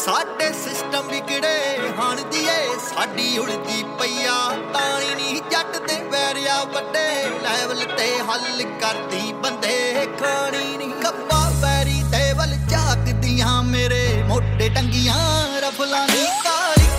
ਸਾਡੇ ਸਿਸਟਮ ਵਿਗੜੇ ਹਨ ਦੀਏ ਸਾਡੀ ਉਲਝੀ ਪਈਆ ਤਾਣੀ ਨਹੀਂ ਜੱਟ ਤੇ ਵੈਰਿਆ ਵੱਡੇ ਲੈਵਲ ਤੇ ਹੱਲ ਕਰਦੀ ਬੰਦੇ ਖਾਣੀ